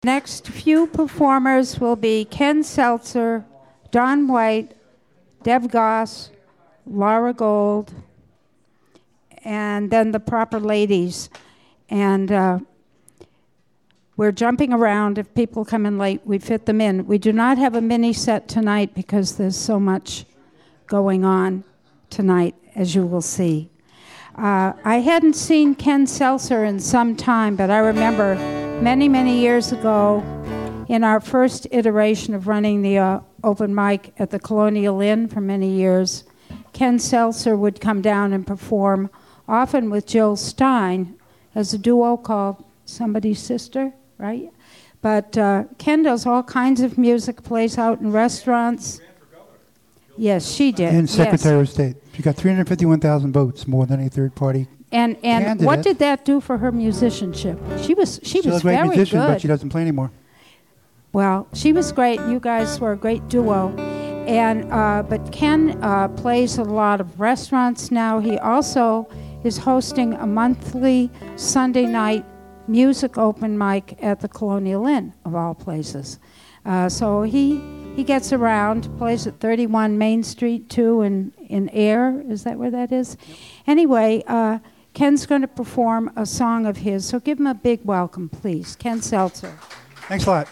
Next few performers will be Ken Seltzer, Don White, Deb Goss, Laura Gold, and then the proper ladies. And we're jumping around. If people come in late, we fit them in. We do not have a mini set tonight because there's so much going on tonight, as you will see. I hadn't seen Ken Seltzer in some time, but I remember many, many years ago in our first iteration of running the open mic at the Colonial Inn for many years, Ken Seltzer would come down and perform, often with Jill Stein, as a duo called Somebody's Sister, right? But Ken does all kinds of music, plays out in restaurants. Yes, she did. And Secretary of State. She got 351,000 votes, more than a third party. And what did that do for her musicianship? She was Still a great very musician, good. but she doesn't play anymore. Well, she was great. You guys were a great duo. And but Ken plays a lot of restaurants now. He also is hosting a monthly Sunday night music open mic at the Colonial Inn, of all places. So he gets around, plays at 31 Main Street, too, in Air. Is that where that is? Yep. Anyway, Ken's going to perform a song of his, so give him a big welcome, please. Ken Seltzer. Thanks a lot.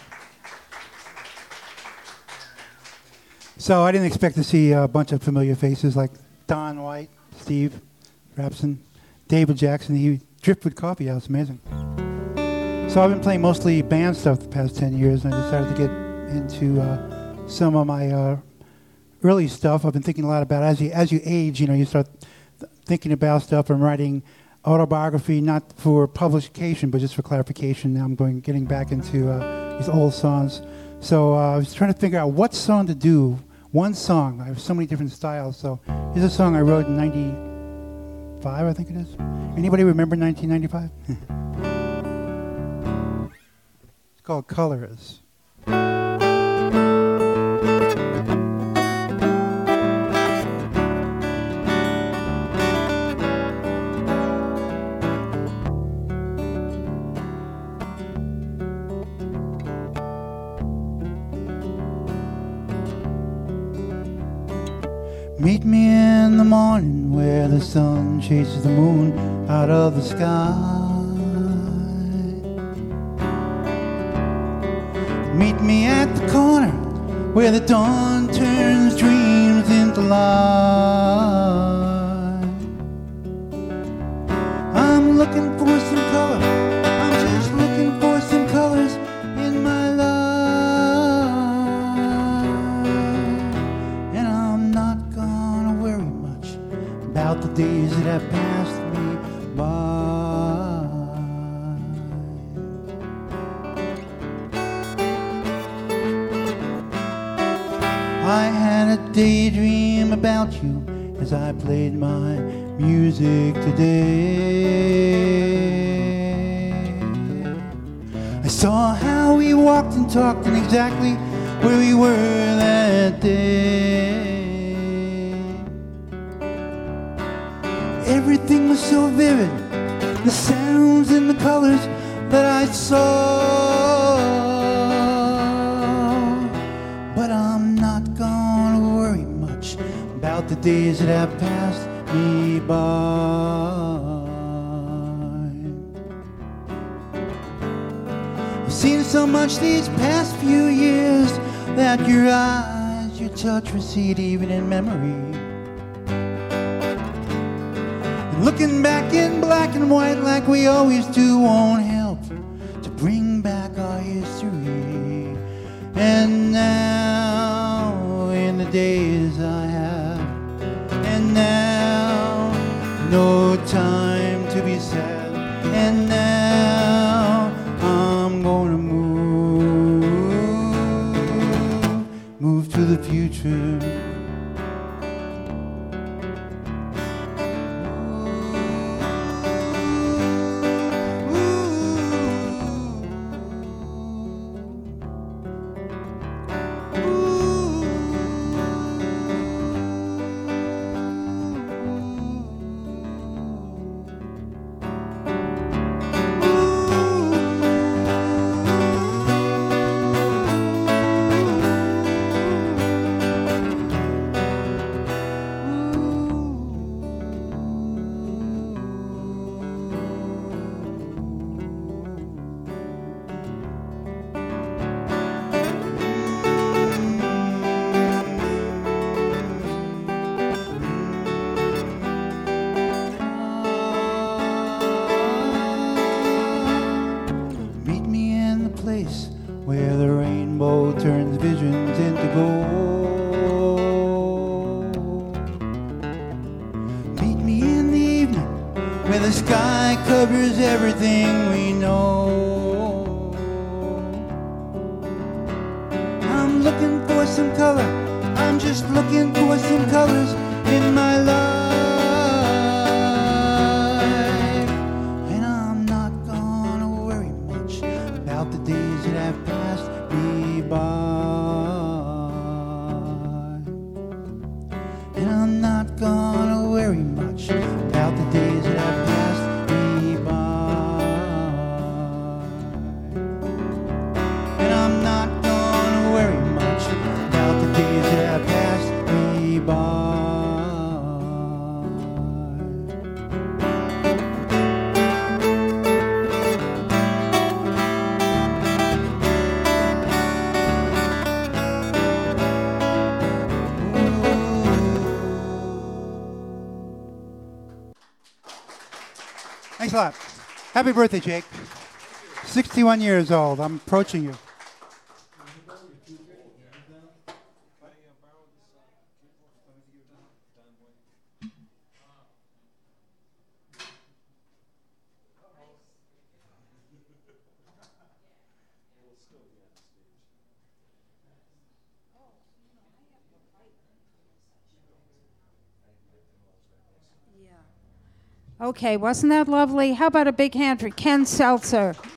So I didn't expect to see a bunch of familiar faces like Don White, Steve Rapson, David Jackson. He Driftwood Coffee House, amazing. So I've been playing mostly band stuff the past 10 years, and I decided to get into some of my early stuff. I've been thinking a lot about as you age, you start thinking about stuff and writing autobiography, not for publication, but just for clarification. Now I'm getting back into these old songs. So I was trying to figure out what song to do. One song. I have so many different styles. So here's a song I wrote in 95, I think it is. Anybody remember 1995? It's called Colors. Meet me in the morning where the sun chases the moon out of the sky. Meet me at the corner where the dawn turns dreams into light. I'm looking for some color. I'm just looking for some colors in my life. And I'm not gonna worry much about the days that have passed me by. I had a daydream about you as I played my music today. I saw how we walked and talked and exactly where we were that day. Everything was so vivid, the sounds and the colors that I saw. But I'm not gonna worry much about the days that have passed me by. I've seen so much these past few years that your eyes, your touch recede even in memory. And looking back in black and white like we always do won't help to bring back our history. And now in the days I have, and now no time to be sad, and now I'm gonna move to the future. place where the rainbow turns visions into gold. Meet me in the evening where the sky covers everything we know. I'm looking for some color, I'm just looking for some colors in my life. And I'm not gonna worry much about the days that have passed me by. And I'm not gonna worry much about the days that have passed me by. And I'm not gonna worry much about the days that have passed me by. Thanks a lot. Happy birthday, Jake. 61 years old. I'm approaching you. Okay, wasn't that lovely? How about a big hand for Ken Seltzer?